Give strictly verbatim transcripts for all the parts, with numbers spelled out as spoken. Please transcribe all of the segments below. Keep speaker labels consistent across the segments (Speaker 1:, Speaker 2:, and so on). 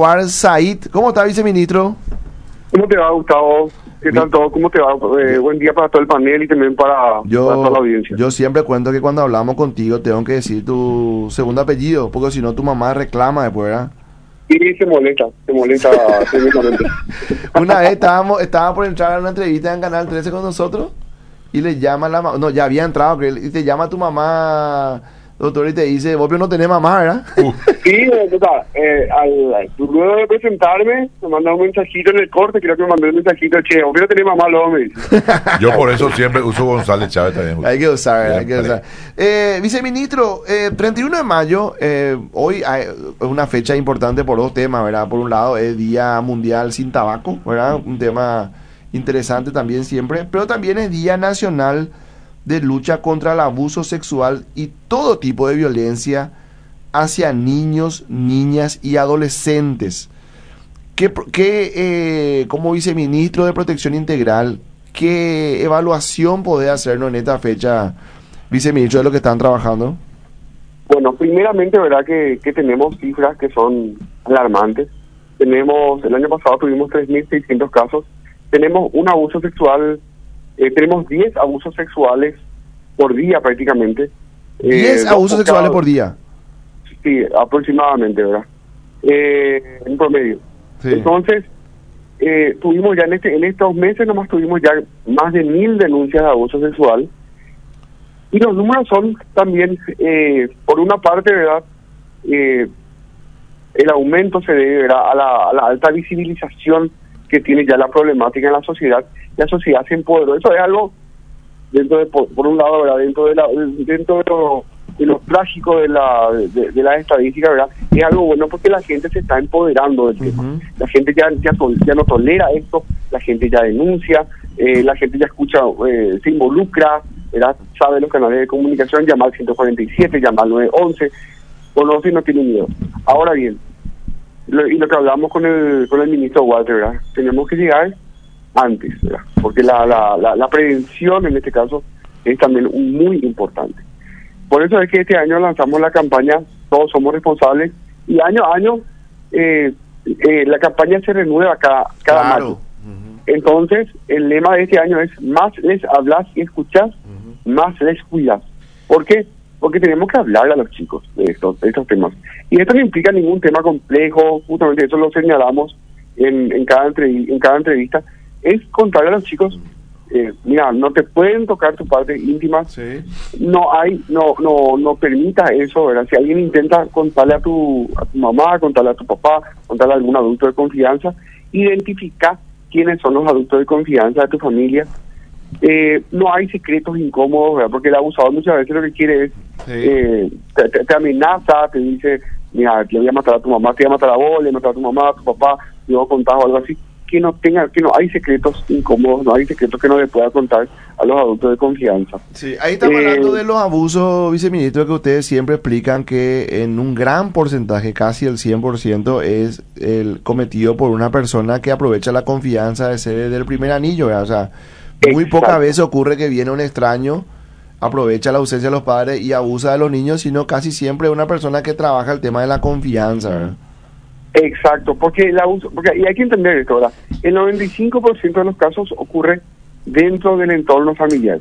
Speaker 1: Escobar Said. ¿Cómo está, viceministro?
Speaker 2: ¿Cómo te va, Gustavo? ¿Qué tal todo? ¿Cómo te va? Eh, buen día para todo el panel y también para,
Speaker 1: yo,
Speaker 2: para toda la audiencia.
Speaker 1: Yo siempre cuento que cuando hablamos contigo tengo que decir tu segundo apellido, porque si no tu mamá reclama después, ¿verdad?
Speaker 2: Sí, se molesta, se molesta tremendamente.
Speaker 1: Una vez estábamos, estaba por entrar a una entrevista en Canal trece con nosotros y le llama la mamá, no, ya había entrado, y te llama tu mamá, doctor, y te dice, vos pero no tenés mamá, ¿verdad?
Speaker 2: Uh. Sí, o sea, eh, al, luego de presentarme, me mandó un mensajito en el corte, creo que me mandó un mensajito, che, vos pero tenés mamá, luego me dice.
Speaker 3: Yo por eso siempre uso González Chávez también.
Speaker 1: Hay que usar,
Speaker 3: Bien,
Speaker 1: hay que usar. Eh, viceministro, eh, treinta y uno de mayo, eh, hoy hay, es una fecha importante por dos temas, ¿verdad? Por un lado, es Día Mundial Sin Tabaco, ¿verdad? Un tema interesante también siempre, pero también es Día Nacional de Lucha contra el Abuso Sexual y todo tipo de violencia hacia niños, niñas y adolescentes. ¿Qué, qué eh, como viceministro de Protección Integral, qué evaluación podés hacernos en esta fecha, viceministro, de lo que están trabajando?
Speaker 2: Bueno, primeramente, verdad que, que tenemos cifras que son alarmantes. Tenemos, el año pasado tuvimos tres mil seiscientos casos. Tenemos un abuso sexual, eh, tenemos diez abusos sexuales por día prácticamente.
Speaker 1: diez
Speaker 2: eh,
Speaker 1: abusos sexuales por día.
Speaker 2: Sí, aproximadamente, ¿verdad? Eh, en promedio. Sí. Entonces, eh, tuvimos ya en este en estos meses nomás tuvimos ya más de mil denuncias de abuso sexual. Y los números son también, eh, por una parte, ¿verdad? Eh, el aumento se debe, ¿verdad?, a la, a la alta visibilización que tiene ya la problemática en la sociedad. La sociedad se empoderó. Eso es algo, dentro de, por, por un lado, ¿verdad?, dentro de la, dentro de lo, de lo trágico de la de, de las estadísticas, ¿verdad?, es algo bueno porque la gente se está empoderando del uh-huh. tema. La gente ya, ya, ya no tolera esto, la gente ya denuncia, eh, la gente ya escucha, eh, se involucra, ¿verdad?, sabe los canales de comunicación, llama al ciento cuarenta y siete, llama al nueve once, conoce y no tiene miedo. Ahora bien, lo, y lo que hablamos con el con el ministro Walter, ¿verdad?, tenemos que llegar antes, ¿verdad?, porque la, la, la, la prevención en este caso es también muy importante. Por eso es que este año lanzamos la campaña Todos Somos Responsables, y año a año eh, eh, la campaña se renueva cada, cada
Speaker 1: claro.
Speaker 2: mayo. Uh-huh. Entonces, el lema de este año es: más les hablas y escuchas, uh-huh. más les cuidas. ¿Por qué? Porque tenemos que hablarle a los chicos de estos, de estos temas. Y esto no implica ningún tema complejo, justamente eso lo señalamos en, en, cada, entrev- en cada entrevista, es contarle a los chicos, eh, mira, no te pueden tocar tu parte íntima,
Speaker 1: sí.
Speaker 2: no hay, no, no, no permita eso, ¿verdad? Si alguien intenta contarle a tu, a tu mamá, contarle a tu papá, contarle a algún adulto de confianza, identifica quiénes son los adultos de confianza de tu familia. Eh, no hay secretos incómodos, ¿verdad?, porque el abusador muchas veces lo que quiere es, sí. eh, te, te, te amenaza, te dice, mira, le voy a matar a tu mamá, te voy a matar a vos, le voy a matar a tu mamá, a tu papá, te voy a contar o algo así. Que no tenga, que no hay secretos incómodos, no hay secretos que no le pueda contar a los adultos de confianza.
Speaker 1: Sí, ahí estamos eh, hablando de los abusos, viceministro, que ustedes siempre explican que en un gran porcentaje, casi el cien por ciento, es el cometido por una persona que aprovecha la confianza de ser del primer anillo, ¿verdad? O sea, muy exacto. Pocas veces ocurre que viene un extraño, aprovecha la ausencia de los padres y abusa de los niños, sino casi siempre es una persona que trabaja el tema de la confianza, ¿verdad?
Speaker 2: Exacto, porque el abuso, porque y hay que entender esto, ¿verdad? El noventa y cinco por ciento de los casos ocurre dentro del entorno familiar.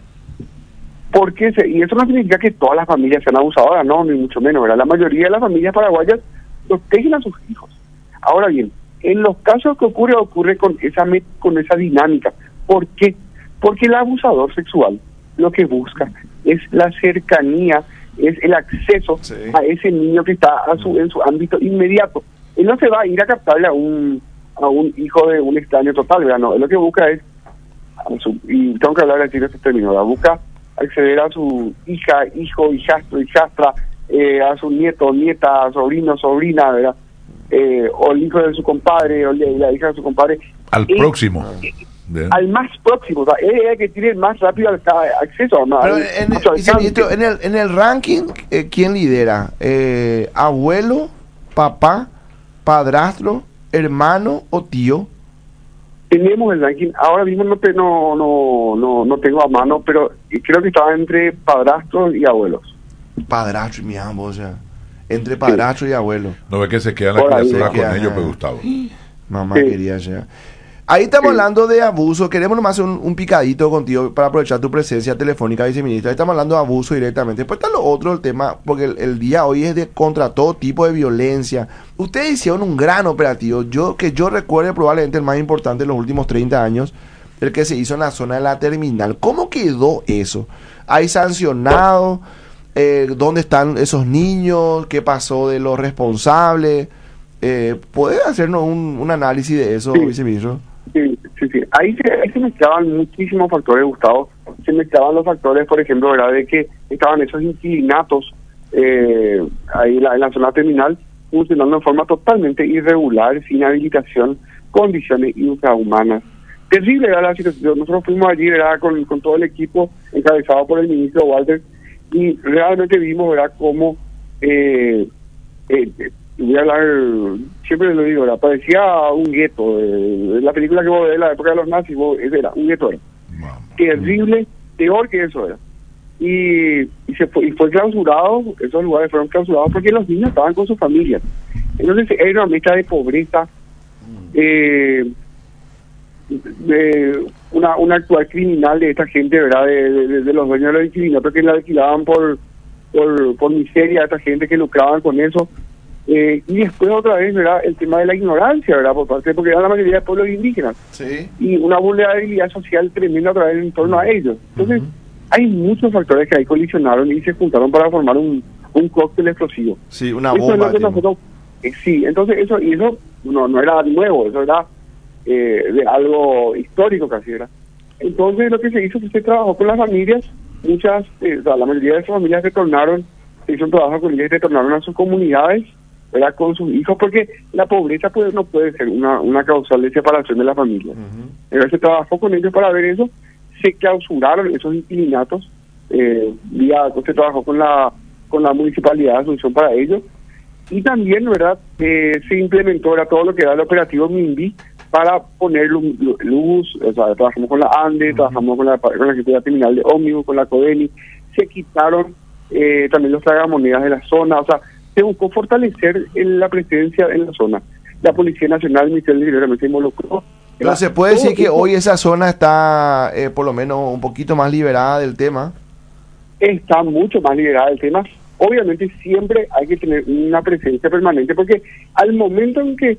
Speaker 2: ¿Por qué? Se, y eso no significa que todas las familias sean abusadoras, no, ni mucho menos, ¿verdad? La mayoría de las familias paraguayas protegen a sus hijos. Ahora bien, en los casos que ocurre, ocurre con esa con esa dinámica. ¿Por qué? Porque el abusador sexual lo que busca es la cercanía, es el acceso sí. a ese niño que está a su en su ámbito inmediato. Él no se va a ir a captarle a un a un hijo de un extraño total, ¿verdad? No, él lo que busca es, a su, y tengo que hablar aquí de este término, ¿verdad?, busca acceder a su hija, hijo, hijastro, hijastra, eh, a su nieto, nieta, sobrino, sobrina, ¿verdad? Eh, o el hijo de su compadre, o la hija de su compadre.
Speaker 3: Al
Speaker 2: es,
Speaker 3: próximo.
Speaker 2: Eh, al más próximo, o sea, es el que tiene más rápido al, acceso. Al,
Speaker 1: Pero en, en, en, el, en el ranking, eh, ¿quién lidera? Eh, ¿Abuelo, papá, padrastro, hermano o tío?
Speaker 2: Tenemos el ranking, ahora mismo no te, no, no, no, no tengo a mano, pero creo que estaba entre padrastros y abuelos.
Speaker 1: Padrastro y mi ambos, o sea. entre padrastro y abuelo.
Speaker 3: No ve que se quedan las criaturas con queda, ellos, pues Gustavo.
Speaker 1: Mamá sí. quería llegar. Ahí estamos sí. hablando de abuso. Queremos nomás hacer un, un picadito contigo para aprovechar tu presencia telefónica, viceministra. Ahí estamos hablando de abuso directamente. Después está lo otro, el tema, porque el, el día hoy es de contra todo tipo de violencia. Ustedes hicieron un gran operativo, yo que yo recuerde probablemente el más importante en los últimos treinta años, el que se hizo en la zona de la terminal. ¿Cómo quedó eso? ¿Hay sancionado? Eh, ¿Dónde están esos niños? ¿Qué pasó de los responsables? Eh, ¿Puedes hacernos un, un análisis de eso,
Speaker 2: sí.
Speaker 1: viceministro?
Speaker 2: Sí, sí, sí. Ahí se, ahí se mezclaban muchísimos factores, Gustavo. Se mezclaban los factores, por ejemplo, ¿verdad? De que estaban esos inquilinatos eh, ahí la, en la zona terminal funcionando en forma totalmente irregular, sin habilitación, condiciones infrahumanas. Terrible era la situación. Nosotros fuimos allí, ¿verdad? Con, con todo el equipo encabezado por el ministro Walter y realmente vimos, ¿verdad? Cómo eh, eh, voy a hablar, siempre lo digo, ¿verdad? Parecía un gueto. Eh, la película que vos ves de la época de los nazis, vos, era un gueto. Era. Terrible, peor que eso era. Y, y, se fue, y fue clausurado, esos lugares fueron clausurados porque los niños estaban con sus familias. Entonces era una mezcla de pobreza, eh, de una, una actual criminal de esta gente, ¿verdad? De, de, de los dueños de los inquilinos, que la alquilaban por, por, por miseria a esta gente que lucraban con eso. Eh, y después otra vez, ¿verdad? El tema de la ignorancia, ¿verdad? Por parte, porque eran la mayoría de pueblos indígenas.
Speaker 1: Sí.
Speaker 2: Y una vulnerabilidad social tremenda otra vez en torno a ellos. Entonces, uh-huh. hay muchos factores que ahí colisionaron y se juntaron para formar un, un cóctel explosivo.
Speaker 1: Sí, una bomba.
Speaker 2: Eso es lo que nosotros, eh, sí, entonces eso, y eso no, no era nuevo, eso era eh, de algo histórico casi, era. Entonces lo que se hizo fue que se trabajó con las familias, muchas, eh, o sea, la mayoría de esas familias retornaron, se hizo un trabajo con ellas y retornaron a sus comunidades, ¿verdad? Con sus hijos, porque la pobreza pues no puede ser una, una causal de separación de la familia. Uh-huh. Entonces se trabajó con ellos para ver eso, se clausuraron esos inquilinatos, eh, vía, se trabajó con la con la municipalidad de Asunción para ellos, y también, ¿verdad? Eh, se implementó era todo lo que era el operativo MINVI para poner luz, luz, o sea, trabajamos con la ANDE, uh-huh. trabajamos con la con la Secretaría Criminal de Ómnibus, con la CODENI, se quitaron eh, también los tragamonedas de la zona, o sea, se buscó fortalecer en la presencia en la zona. La Policía Nacional, el Ministerio del Interior también se involucró.
Speaker 1: Pero se puede decir que hoy esa zona está eh, por lo menos un poquito más liberada del tema.
Speaker 2: Está mucho más liberada del tema. Obviamente siempre hay que tener una presencia permanente, porque al momento en que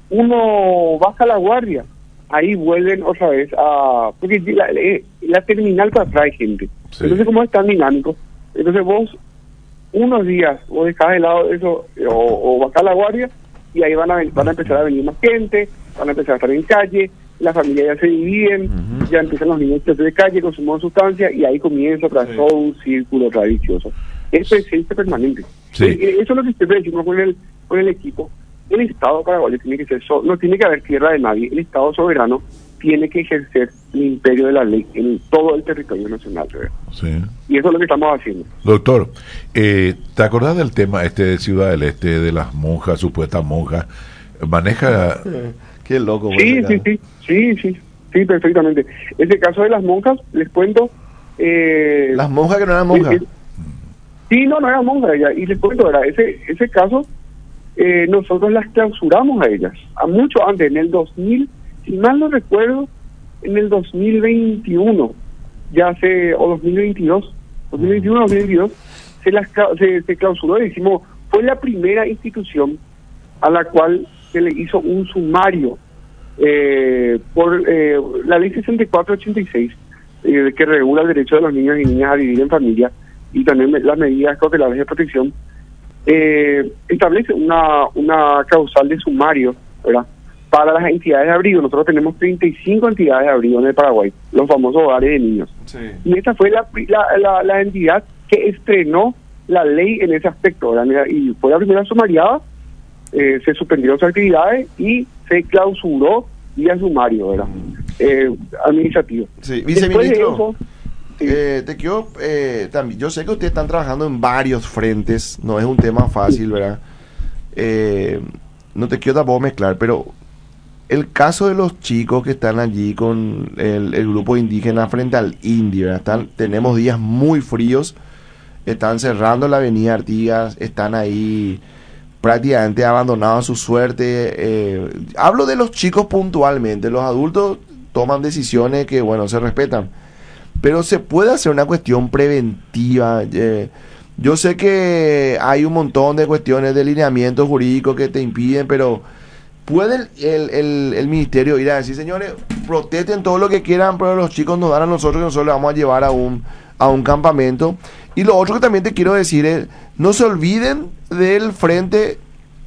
Speaker 2: uno baja la guardia, ahí vuelven otra vez a... Porque la, la terminal atrae gente. Sí. Entonces, como es tan dinámico, entonces vos unos días vos dejás de lado eso o, o bajás la guardia y ahí van a, van a empezar a venir más gente, van a empezar a estar en calle, las familias ya se dividen, uh-huh. ya empiezan los niños de calle, consumo de sustancias y ahí comienza otra vez sí. todo un círculo tradicioso. Es presencia permanente. Sí. Eso es lo que siempre decimos con el, con el equipo. El Estado paraguayo tiene que ser, so, no tiene que haber tierra de nadie, el Estado soberano tiene que ejercer el imperio de la ley en todo el territorio nacional.
Speaker 3: Sí.
Speaker 2: Y eso es lo que estamos haciendo.
Speaker 3: Doctor, eh, ¿te acordás del tema este de Ciudad del Este, de las monjas, supuestas monjas? Maneja...
Speaker 1: Qué loco.
Speaker 2: Sí, sí, sí, sí, sí, sí, perfectamente. Ese caso de las monjas, les cuento... Eh,
Speaker 1: las monjas que no eran monjas.
Speaker 2: Eh, sí, no, no eran monjas ella. Y les cuento, ¿verdad? Ese, ese caso, eh, nosotros las clausuramos a ellas, a mucho antes, en el dos mil... Si mal no recuerdo, en el dos mil veintiuno, ya hace, o dos mil veintidós, dos mil veintiuno, dos mil veintidós, se, las, se, se clausuró y decimos, fue la primera institución a la cual se le hizo un sumario eh, por eh, la ley sesenta y cuatro ochenta y seis, eh, que regula el derecho de los niños y niñas a vivir en familia, y también las medidas cautelares de protección, eh, establece una, una causal de sumario, ¿verdad?, para las entidades de abrigo. Nosotros tenemos treinta y cinco entidades de abrigo en el Paraguay, los famosos hogares de niños. Sí. Y esta fue la, la, la, la entidad que estrenó la ley en ese aspecto, ¿verdad? Y fue la primera sumariada, eh, se suspendieron sus actividades y se clausuró vía sumario, ¿verdad? Eh, administrativo.
Speaker 1: Sí, viceministro, sí. eh, te quiero, eh, también, yo sé que ustedes están trabajando en varios frentes, no es un tema fácil, ¿verdad? Eh, no te quiero tampoco mezclar, pero el caso de los chicos que están allí con el, el grupo indígena frente al indio, ¿verdad? Están, tenemos días muy fríos están cerrando la avenida Artigas, están ahí prácticamente abandonados a su suerte. Eh, hablo de los chicos puntualmente, los adultos toman decisiones que, bueno, se respetan, pero se puede hacer una cuestión preventiva. Eh, yo sé que hay un montón de cuestiones de lineamientos jurídicos que te impiden, pero ¿puede el, el, el, el ministerio ir a decir, señores, protesten todo lo que quieran, pero los chicos nos dan a nosotros, que nosotros les vamos a llevar a un, a un campamento? Y lo otro que también te quiero decir es, no se olviden del frente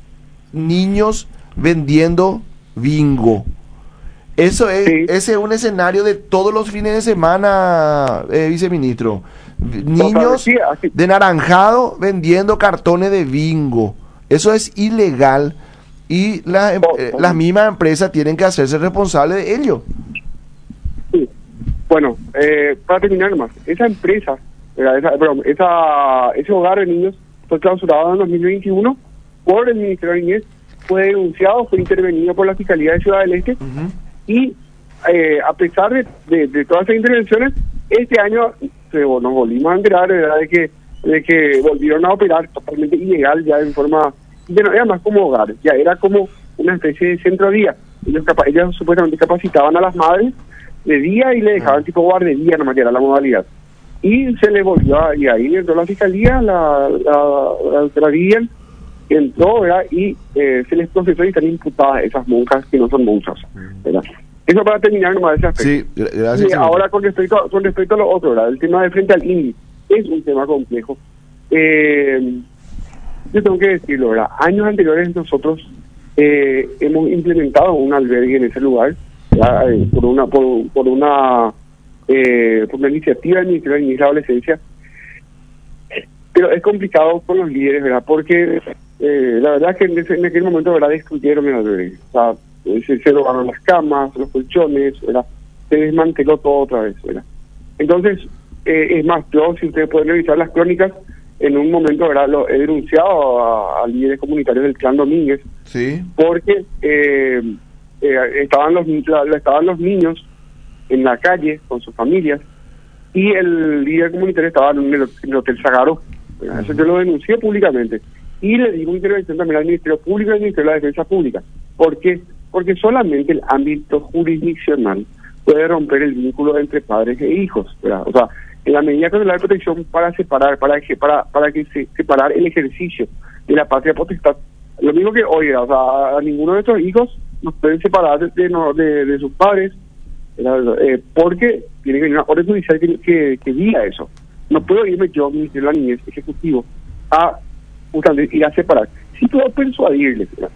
Speaker 1: niños vendiendo bingo. Eso es, sí. Ese es un escenario de todos los fines de semana, eh, viceministro. Niños de naranjado vendiendo cartones de bingo. Eso es ilegal y la, eh, las mismas empresas tienen que hacerse responsables de ello.
Speaker 2: Sí. Bueno, eh, para terminar nomás, esa empresa, esa, perdón, esa, ese hogar de niños fue clausurado en dos mil veintiuno por el Ministerio de Niñez, fue denunciado, fue intervenido por la Fiscalía de Ciudad del Este. Uh-huh. Y eh, a pesar de, de, de todas esas intervenciones, este año se, nos volvimos a enterar, ¿verdad?, de que de que volvieron a operar totalmente ilegal, ya en forma, ya no era más como hogar, ya era como una especie de centro día. Ellos, capa, ellos supuestamente capacitaban a las madres de día y le dejaban tipo guardería, nomás que era la modalidad. Y se le volvió, a, y ahí entró la Fiscalía, la, la, la doctora Vivian, entró, ¿verdad?, y eh, se les procesó y están imputadas esas monjas que no son monjas, ¿verdad? Eso para terminar nomás ese aspecto.
Speaker 1: Sí, gracias.
Speaker 2: Y ahora con respecto, a, con respecto a lo otro, ¿verdad?, el tema de frente al I N I es un tema complejo. Eh, yo tengo que decirlo, ¿verdad?, años anteriores nosotros eh, hemos implementado un albergue en ese lugar, ¿verdad?, eh, por una por, por una eh, por una iniciativa del Ministerio de Niñez y Adolescencia, pero es complicado con los líderes, ¿verdad?, porque Eh, la verdad es que en, ese, en aquel momento, ¿verdad?, destruyeron el albergue. O sea, se, se robaron las camas, los colchones, ¿verdad?, se desmanteló todo otra vez, ¿verdad? Entonces, eh, es más, yo, si ustedes pueden revisar las crónicas, en un momento, ¿verdad?, lo he denunciado a, a líderes comunitarios del Clan Domínguez,
Speaker 1: sí, porque
Speaker 2: eh, eh, estaban los la, estaban los niños en la calle con sus familias y el líder comunitario estaba en el, en el Hotel Sagaró. Uh-huh. Eso yo lo denuncié públicamente. Y le digo intervención también al Ministerio Público y al Ministerio de la Defensa Pública. ¿Por qué? Porque solamente el ámbito jurisdiccional puede romper el vínculo entre padres e hijos, ¿verdad? O sea, en la medida que se le da protección para separar, para que para para que se separar el ejercicio de la patria potestad, lo mismo que hoy, o sea, a ninguno de estos hijos nos pueden separar de de, de, de sus padres, eh, porque tiene que venir una orden judicial que, que, que diga eso. No puedo irme yo, Ministerio de la Niñez, Ejecutivo, a ir a separar. Sí puedo persuadirles, ¿verdad?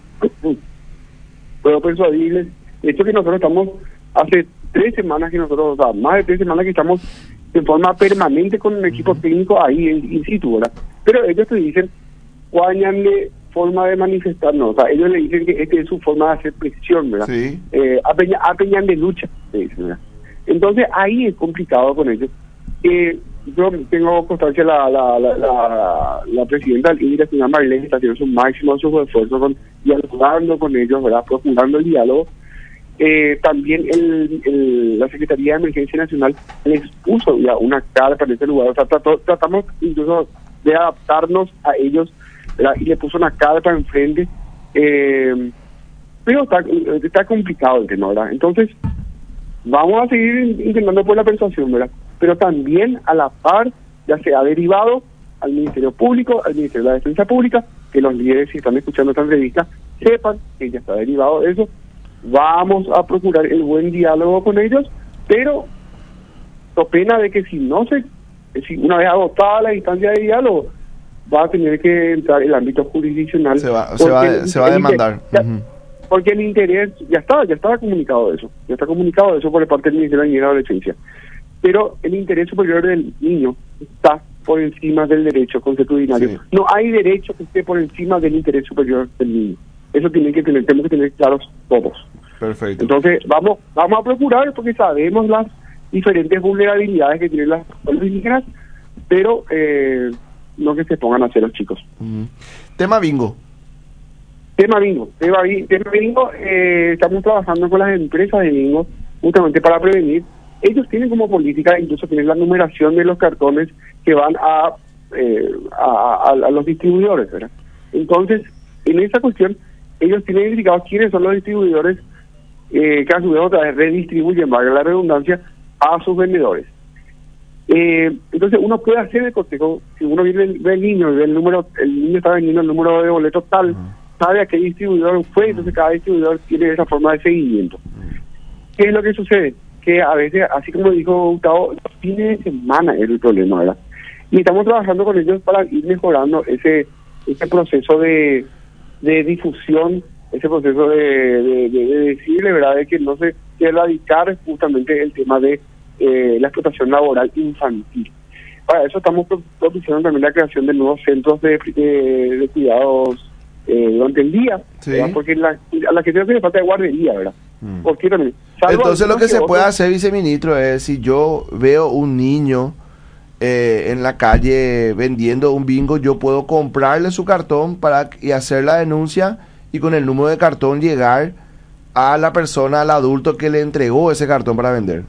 Speaker 2: Puedo persuadirles. De hecho, que nosotros estamos, hace tres semanas que nosotros, o sea, más de tres semanas que estamos en forma permanente con un equipo técnico ahí en, in situ, ¿verdad? Pero ellos te dicen, cuáñanle forma de manifestarnos, o sea, ellos le dicen que esta es su forma de hacer presión, ¿verdad?
Speaker 1: Sí.
Speaker 2: Eh, apeñan, apeñan de lucha, te dicen, ¿verdad? Entonces, ahí es complicado con ellos. Eh, yo tengo constancia, la la la, la, la presidenta del I N I, la señora Marilén, está haciendo su máximo su esfuerzo con dialogando con ellos, ¿verdad?, profundando el diálogo. Eh, también el, el, la Secretaría de Emergencia Nacional les puso ya una carpa en ese lugar, o sea, trató, tratamos incluso de adaptarnos a ellos, ¿verdad?, y le puso una carpa enfrente, eh, pero está, está complicado el tema, ¿verdad? Entonces, vamos a seguir intentando por la persuasión, ¿verdad?, pero también a la par ya se ha derivado al Ministerio Público, al Ministerio de la Defensa Pública, que los líderes, si están escuchando esta entrevista, sepan que ya está derivado de eso. Vamos a procurar el buen diálogo con ellos, pero so pena de que si no se, si una vez agotada la instancia de diálogo, va a tener que entrar el ámbito jurisdiccional.
Speaker 1: Se va, se va, el, se va a demandar.
Speaker 2: Ya, uh-huh. Porque el interés, ya está, ya estaba comunicado eso, ya está comunicado eso por parte del Ministerio de Niñez y Adolescencia. Pero el interés superior del niño está por encima del derecho consuetudinario. Sí. No hay derecho que esté por encima del interés superior del niño. Eso tienen que tener, tenemos que tener claros todos.
Speaker 1: Perfecto.
Speaker 2: Entonces, vamos vamos a procurar, porque sabemos las diferentes vulnerabilidades que tienen las pueblos indígenas, pero eh, no que se pongan a hacer los chicos.
Speaker 1: Uh-huh. Tema bingo.
Speaker 2: Tema bingo. Tema, tema bingo, eh, estamos trabajando con las empresas de bingo justamente para prevenir. Ellos tienen como política incluso tener la numeración de los cartones que van a eh, a, a, a los distribuidores, ¿verdad? Entonces, en esa cuestión, ellos tienen identificados quiénes son los distribuidores eh, que a su vez otra vez redistribuyen, valga la redundancia, a sus vendedores. Eh, entonces uno puede hacer el cotejo, si uno viene ve el niño, ve el número, el niño está vendiendo el número de boleto tal, uh-huh. sabe a qué distribuidor fue, uh-huh. entonces cada distribuidor tiene esa forma de seguimiento. Uh-huh. ¿Qué es lo que sucede? Que a veces, así como dijo Gustavo, los fines de semana es el problema, ¿verdad? Y estamos trabajando con ellos para ir mejorando ese ese proceso de, de difusión, ese proceso de, de, de, de decirle, ¿verdad?, de que no se quiere erradicar justamente el tema de eh, la explotación laboral infantil. Para eso estamos propiciando también la creación de nuevos centros de, de, de cuidados eh, durante el día, sí. Porque la, a la gente no tiene falta de guardería, ¿verdad? Mm. Porque también,
Speaker 1: entonces lo que, que se otros... puede hacer, viceministro, es si yo veo un niño eh, en la calle vendiendo un bingo, yo puedo comprarle su cartón para y hacer la denuncia y con el número de cartón llegar a la persona, al adulto que le entregó ese cartón para vender.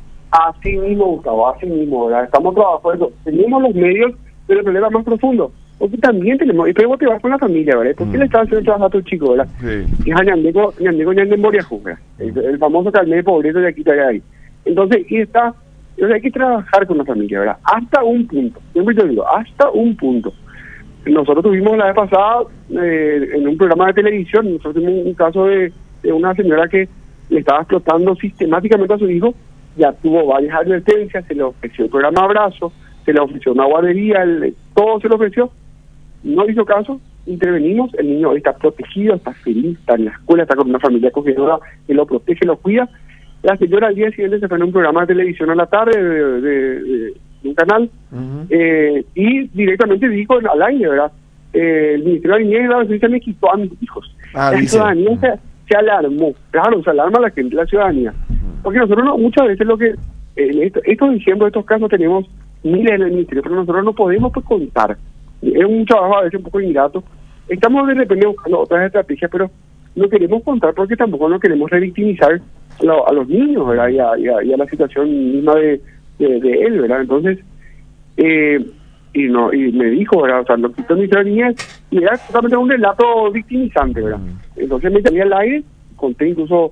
Speaker 2: Así mismo, Gustavo, así mismo, ¿verdad? Estamos trabajando, tenemos los medios, pero el problema más profundo, porque también tenemos, y luego te vas con la familia, ¿verdad? ¿Por qué mm. le estás haciendo trabajar a tu chico, ¿verdad? Sí. Y es Ñandego, Ñandego, Ñandego, el, el famoso carnet de pobreza de aquí, de ahí. Entonces, y está, entonces hay que trabajar con la familia, ¿verdad? Hasta un punto, siempre te digo, hasta un punto. Nosotros tuvimos la vez pasada, eh, en un programa de televisión, nosotros tuvimos un caso de, de una señora que le estaba explotando sistemáticamente a su hijo. Ya tuvo varias advertencias, se le ofreció el programa Abrazo, se le ofreció una guardería, el, todo se le ofreció, no hizo caso, intervenimos, el niño está protegido, está feliz, está en la escuela, está con una familia acogedora que lo protege, lo cuida. La señora al día siguiente se fue en un programa de televisión a la tarde de, de, de, de un canal, uh-huh. eh, y directamente dijo al aire, ¿verdad? Eh, el Ministerio de la Niñez y la Adolescencia me quitó a mis hijos. Ah, la dice. ciudadanía uh-huh. se, se alarmó, claro, se alarma la gente, la ciudadanía. Porque nosotros no, muchas veces lo que, eh, esto, estos ejemplos, estos casos tenemos miles en el ministerio, pero nosotros no podemos pues contar. Es un trabajo a veces un poco ingrato. Estamos de repente buscando otras estrategias, pero no queremos contar porque tampoco no queremos revictimizar a, lo, a los niños, ¿verdad? Y a, y, a, y a la situación misma de, de, de él, ¿verdad? Entonces, eh, y no y me dijo, ¿verdad? O sea, lo quitó mi niñez y era totalmente un relato victimizante, ¿verdad? Entonces me salí al aire, conté incluso...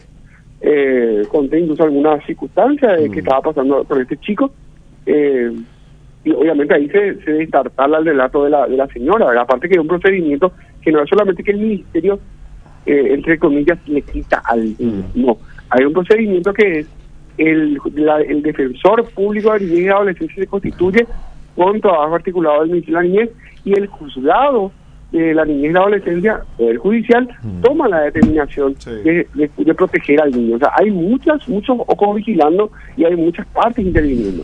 Speaker 2: Eh, conté incluso algunas circunstancias de mm. que estaba pasando con este chico, eh, y obviamente ahí se, se destartala el relato de la de la señora, ¿verdad? Aparte que es un procedimiento que no es solamente que el ministerio, eh, entre comillas, le quita al niño, mm. no, hay un procedimiento que es el, la, el defensor público de niñez y adolescencia se constituye con trabajo articulado del Ministerio de la Niñez y el juzgado de la niñez y la adolescencia, el judicial, mm. toma la determinación sí. de, de, de proteger al niño. O sea, hay muchas, muchos ojos vigilando y hay muchas partes interviniendo.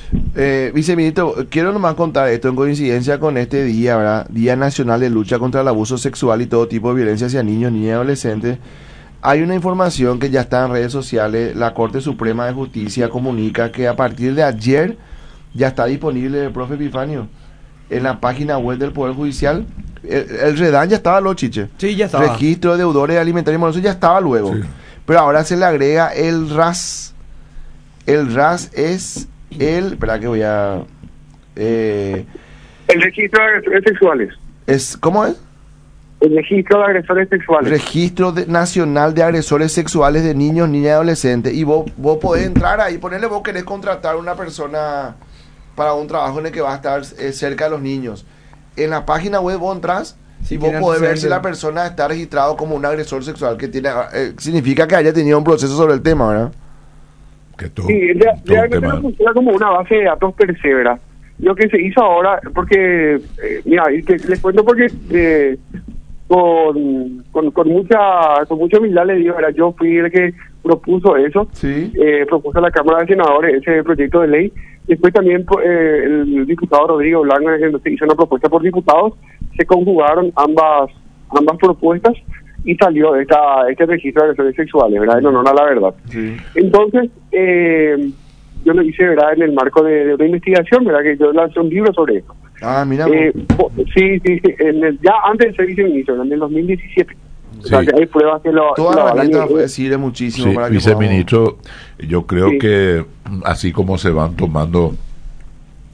Speaker 1: Eh, viceministro, quiero nomás contar esto en coincidencia con este día, ¿verdad? Día Nacional de Lucha contra el Abuso Sexual y todo tipo de violencia hacia niños, niñas y adolescentes. Hay una información que ya está en redes sociales. La Corte Suprema de Justicia comunica que a partir de ayer ya está disponible el profe Epifanio en la página web del Poder Judicial. El, el REDAN ya estaba, lo chiche.
Speaker 4: Sí, ya estaba.
Speaker 1: Registro de deudores alimentarios, eso ya estaba luego. Sí. Pero ahora se le agrega el R A S. El R A S es el... Espera que voy a... Eh,
Speaker 2: el registro de agresores sexuales.
Speaker 1: Es, ¿Cómo es?
Speaker 2: El registro de agresores sexuales.
Speaker 1: Registro de, Nacional de Agresores Sexuales de Niños, Niñas y Adolescentes. Y vos, vos podés entrar ahí, ponerle, vos querés contratar a una persona para un trabajo en el que va a estar eh, cerca de los niños. En la página web vos entras y vos podés ver si la persona está registrado como un agresor sexual, que tiene eh, significa que haya tenido un proceso sobre el tema, ¿verdad?
Speaker 2: Que todo, sí, realmente no funciona como una base de datos per se, ¿verdad? Lo que se hizo ahora, porque, eh, mira, te, les cuento porque eh, con, con, con mucha con mucha humildad le digo, ¿verdad? Yo fui el que propuso eso,
Speaker 1: sí.
Speaker 2: eh, propuso a la Cámara de Senadores ese proyecto de ley. Después también eh, el diputado Rodrigo Blanco hizo una propuesta por diputados, se conjugaron ambas ambas propuestas y salió esta este registro de agresores sexuales, ¿verdad? En honor a la verdad.
Speaker 1: Sí.
Speaker 2: Entonces, eh, yo lo hice, ¿verdad? En el marco de, de una investigación, ¿verdad? Que yo lancé un libro sobre esto.
Speaker 1: Ah, mira.
Speaker 2: Eh, sí, sí, sí, en el, ya antes de ser viceministro, en el dos mil diecisiete. Sí. O sea, que hay pruebas que lo...
Speaker 1: Toda la herramienta sirve muchísimo
Speaker 3: sí,
Speaker 1: para que
Speaker 3: viceministro, podamos... yo creo
Speaker 2: sí.
Speaker 3: que así como se van tomando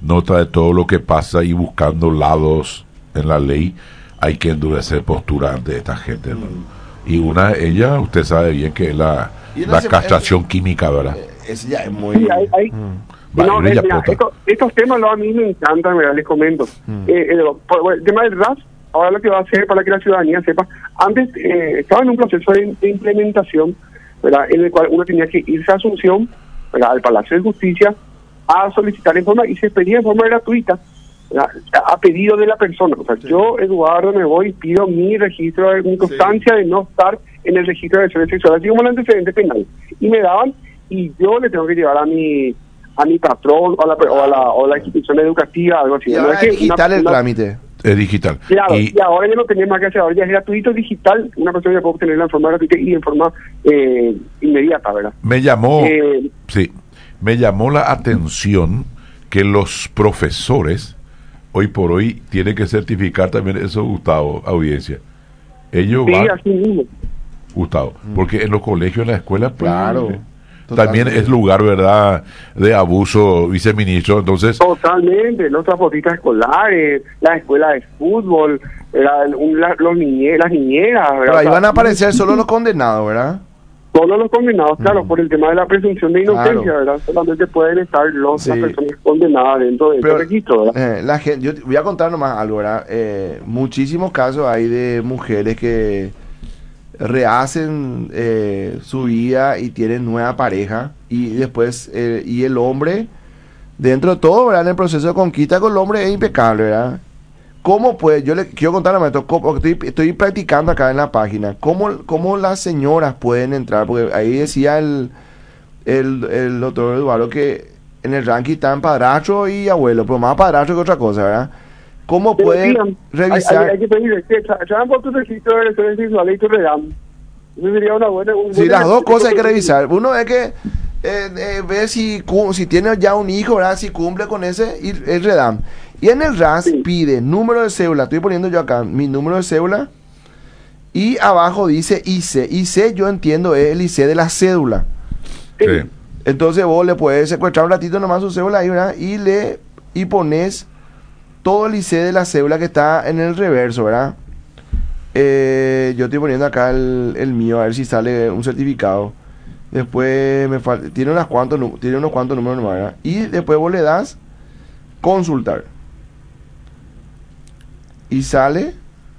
Speaker 3: nota de todo lo que pasa y buscando lados en la ley, hay que endurecer postura ante esta gente, ¿no? Y una, ella, usted sabe bien que es la, la castración química, ¿verdad?
Speaker 1: Eso ya es muy...
Speaker 2: Sí, hay, hay, mm. no, eh, mira, esto, estos temas lo, a mí me encantan, ¿verdad? Les comento. Mm. Eh, eh, por, el tema del R A S, ahora lo que va a hacer para que la ciudadanía sepa, antes eh, estaba en un proceso de, de implementación, ¿verdad? En el cual uno tenía que irse a Asunción, ¿verdad? Al Palacio de Justicia, a solicitar en forma, y se pedía en forma gratuita, ¿verdad? A pedido de la persona. O sea, sí. Yo, Eduardo, me voy y pido mi registro, mi constancia sí. de no estar en el registro de agresiones sexuales, así como el antecedente penal. Y me daban, y yo le tengo que llevar a mi a mi patrón o a la, o a la, o a la institución educativa, algo así.
Speaker 1: Ya,
Speaker 2: ¿no?
Speaker 1: es digital una, el una, trámite.
Speaker 3: Es digital.
Speaker 2: Claro,
Speaker 3: y,
Speaker 2: y ahora ya no tenía más que hacer, ahora ya es gratuito, digital, una persona ya puede obtenerla en forma gratuita y en forma eh, inmediata, ¿verdad?
Speaker 3: Me llamó,
Speaker 2: eh,
Speaker 3: sí, me llamó la atención que los profesores, hoy por hoy, tienen que certificar también eso, Gustavo, audiencia. Ellos
Speaker 2: sí,
Speaker 3: van,
Speaker 2: así mismo.
Speaker 3: Gustavo, porque en los colegios, en las escuelas, pues,
Speaker 1: claro.
Speaker 3: Eh, también es lugar, ¿verdad?, de abuso, viceministro, entonces...
Speaker 2: Totalmente, los transportistas escolares, las escuelas de fútbol, la, la, los niñe, las niñeras...
Speaker 1: Pero ahí van a aparecer solo los condenados, ¿verdad?
Speaker 2: Solo los condenados, claro, mm. por el tema de la presunción de inocencia, claro. ¿verdad? Solamente pueden estar los, sí. las personas condenadas dentro de Pero, este registro, ¿verdad?
Speaker 1: Eh, la gente, yo voy a contar nomás algo, ¿verdad? Eh, muchísimos casos hay de mujeres que rehacen eh, su vida y tienen nueva pareja y después eh, y el hombre dentro de todo, ¿verdad? En el proceso de conquista con el hombre es impecable, ¿verdad? ¿Cómo puede? Yo le quiero contar a esto, estoy, estoy practicando acá en la página, ¿cómo, cómo las señoras pueden entrar? Porque ahí decía el, el, el doctor Eduardo que en el ranking están padrastro y abuelo, pero más padrastro que otra cosa, ¿verdad? ¿Cómo
Speaker 2: Pero
Speaker 1: pueden
Speaker 2: digan,
Speaker 1: revisar?
Speaker 2: Hay, hay, hay que pedirle que traen por tu registro de relaciones sexuales y tu redam. Eso sería una buena... Un
Speaker 1: sí, las dos cosas hay que revisar. Uno es que eh, eh, ver si, si tiene ya un hijo, ¿verdad? Si cumple con ese, y el redam. Y en el R A S sí. pide número de cédula, estoy poniendo yo acá mi número de cédula, y abajo dice I C. I C yo entiendo es el I C de la cédula.
Speaker 3: Sí.
Speaker 1: Entonces vos le puedes secuestrar un ratito nomás su cédula ahí, ¿verdad? Y le y pones todo el I C de la cédula que está en el reverso, ¿verdad? Eh, yo estoy poniendo acá el, el mío, a ver si sale un certificado. Después me falta, tiene unos cuantos, tiene unos cuantos números nomás, ¿verdad? Y después vos le das consultar. Y sale,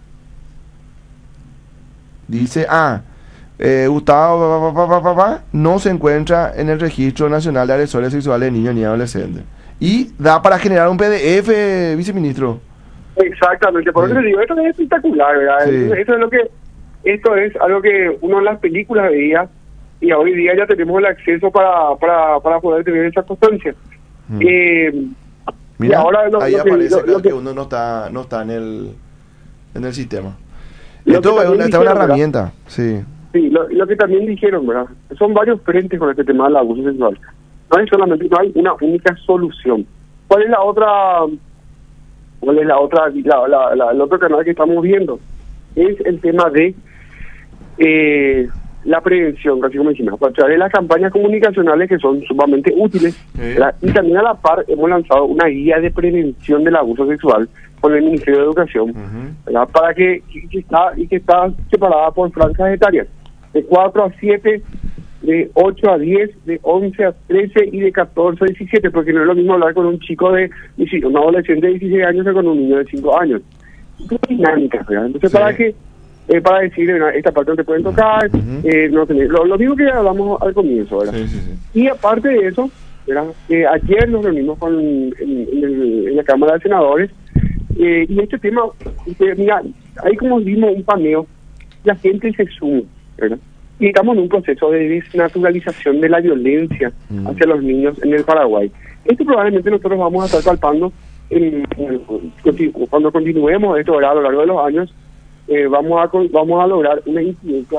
Speaker 1: dice, ah, eh, Gustavo pa, pa, pa, pa, pa, no se encuentra en el Registro Nacional de Agresores Sexuales de Niños ni Adolescentes. Y da para generar un P D F, viceministro.
Speaker 2: Exactamente, por eso sí. les digo, esto es espectacular, ¿verdad? Sí. Esto es lo que, esto es algo que uno en las películas veía y hoy día ya tenemos el acceso para, para, para poder tener esa constancia. Mm. Eh,
Speaker 1: Mira, ahora lo, ahí
Speaker 2: lo
Speaker 1: aparece
Speaker 2: que, lo, lo
Speaker 1: que,
Speaker 2: que
Speaker 1: uno no está no está en el en el sistema.
Speaker 2: Esto
Speaker 1: es una,
Speaker 2: dijeron,
Speaker 1: una herramienta, sí.
Speaker 2: Sí, lo, lo que también dijeron, ¿verdad? Son varios frentes con este tema del abuso sexual. No hay solamente, no hay una única solución. ¿Cuál es la otra, cuál es la otra, la, la, la, el otro canal que estamos viendo? Es el tema de eh, la prevención, casi como dijimos, a través de las campañas comunicacionales que son sumamente útiles, ¿Eh? y también a la par hemos lanzado una guía de prevención del abuso sexual con el Ministerio de Educación, uh-huh. ¿verdad? Para que, que, que está y que está separada por franjas etarias, de cuatro a siete, de ocho a diez, de once a trece y de catorce a diecisiete, porque no es lo mismo hablar con un chico de, un adolescente de dieciséis años que con un niño de cinco años. Es dinámica, ¿verdad? Entonces, sí. para que Eh, para decir, esta parte no te pueden tocar, uh-huh. eh, no tener, lo, lo mismo que hablamos al comienzo, ¿verdad? Sí, sí, sí. Y aparte de eso, ¿verdad? Eh, ayer nos reunimos con en, en, el, en la Cámara de Senadores, eh, y este tema, eh, mira, ahí como vimos un paneo, la gente se suma, ¿verdad? Y estamos en un proceso de desnaturalización de la violencia uh-huh. hacia los niños en el Paraguay. Esto probablemente nosotros vamos a estar palpando en, en, en, cuando continuemos esto, ¿verdad? A lo largo de los años. Eh, vamos a vamos a lograr una incidencia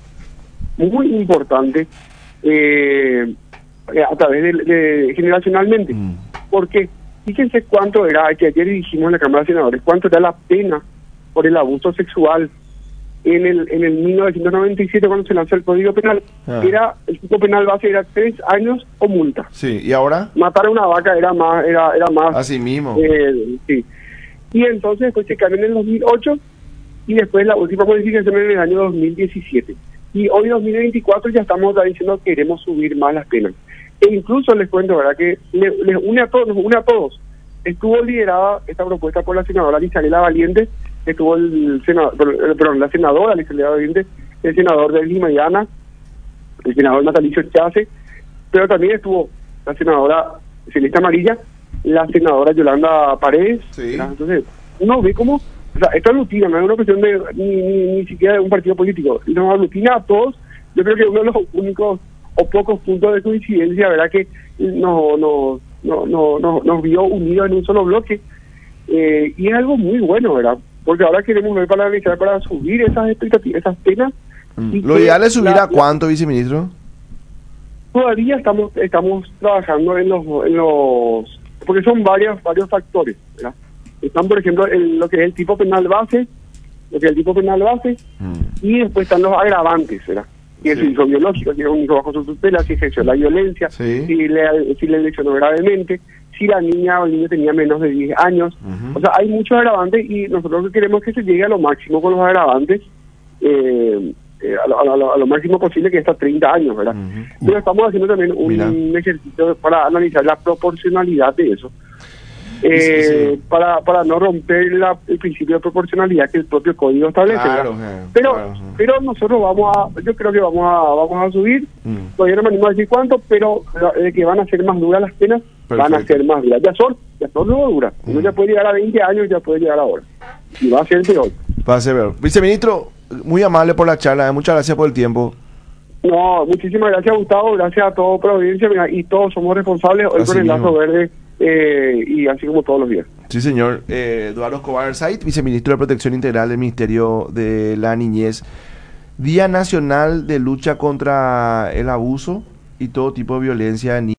Speaker 2: muy importante eh, a través de, de generacionalmente, mm. porque fíjense cuánto era, que ayer dijimos en la Cámara de Senadores, cuánto era la pena por el abuso sexual en el en el mil novecientos noventa y siete, cuando se lanzó el Código Penal, ah. era el tipo penal base era tres años o multa.
Speaker 1: Sí, ¿y ahora?
Speaker 2: Matar a una vaca era más, era, era más.
Speaker 1: Así mismo.
Speaker 2: Eh, sí. Y entonces después se cambió en el dos mil ocho y después la última modificación en el año dos mil diecisiete. Y hoy, dos mil veinticuatro, ya estamos diciendo que queremos subir más las penas. E incluso les cuento, ¿verdad?, que les, les une a todos, nos une a todos. Estuvo liderada esta propuesta por la senadora Lizarela Valiente, estuvo el senador, perdón, la senadora Lizarela Valiente, el senador de Limayana, el senador Natalicio Chase, pero también estuvo la senadora Celeste Amarilla, la senadora Yolanda Paredes. Sí. Entonces, uno ve cómo, o sea, esto aglutina, no es una cuestión de ni, ni, ni siquiera de un partido político, nos aglutina a todos. Yo creo que uno de los únicos o pocos puntos de coincidencia, ¿verdad?, que no, no, no, no, no, nos vio unidos en un solo bloque, eh, y es algo muy bueno, ¿verdad?, porque ahora queremos ver para analizar, para subir esas expectativas, esas penas.
Speaker 1: Mm. ¿Lo ideal es subir la, a cuánto, viceministro?
Speaker 2: Todavía estamos estamos trabajando en los, en los porque son varios varios factores, ¿verdad? Están, por ejemplo, el, lo que es el tipo penal base, lo que es el tipo penal base, mm. y después están los agravantes, ¿verdad? Si es sí. el hijo biológico, si es un hijo bajo su tutela, si ejerció la violencia, sí. si le si le lesionó gravemente, si la niña o el niño tenía menos de diez años. Uh-huh. O sea, hay muchos agravantes y nosotros lo que queremos es que se llegue a lo máximo con los agravantes, eh, eh, a, lo, a, lo, a lo máximo posible, que es hasta treinta años, ¿verdad? Uh-huh. Pero estamos haciendo también un Mira. ejercicio para analizar la proporcionalidad de eso. Eh, sí, sí. para para no romper la, el principio de proporcionalidad que el propio código establece, claro, eh, pero claro. pero nosotros vamos a yo creo que vamos a vamos a subir, mm. todavía no me animo a decir cuánto, pero de que van a ser más duras las penas. Perfecto. Van a ser más duras, ya son ya son no duras, mm. uno ya puede llegar a veinte años, ya puede llegar ahora y va a ser peor.
Speaker 1: Va a ser peor. Viceministro, muy amable por la charla, eh, muchas gracias por el tiempo.
Speaker 2: No, muchísimas gracias, Gustavo, gracias a toda la audiencia, mira, y todos somos responsables hoy con el Lazo Verde. Eh, y así como todos los días.
Speaker 1: Sí, señor. Eh, Eduardo Escobar Said, viceministro de Protección Integral del Ministerio de la Niñez. Día Nacional de Lucha contra el Abuso y todo tipo de violencia en niños.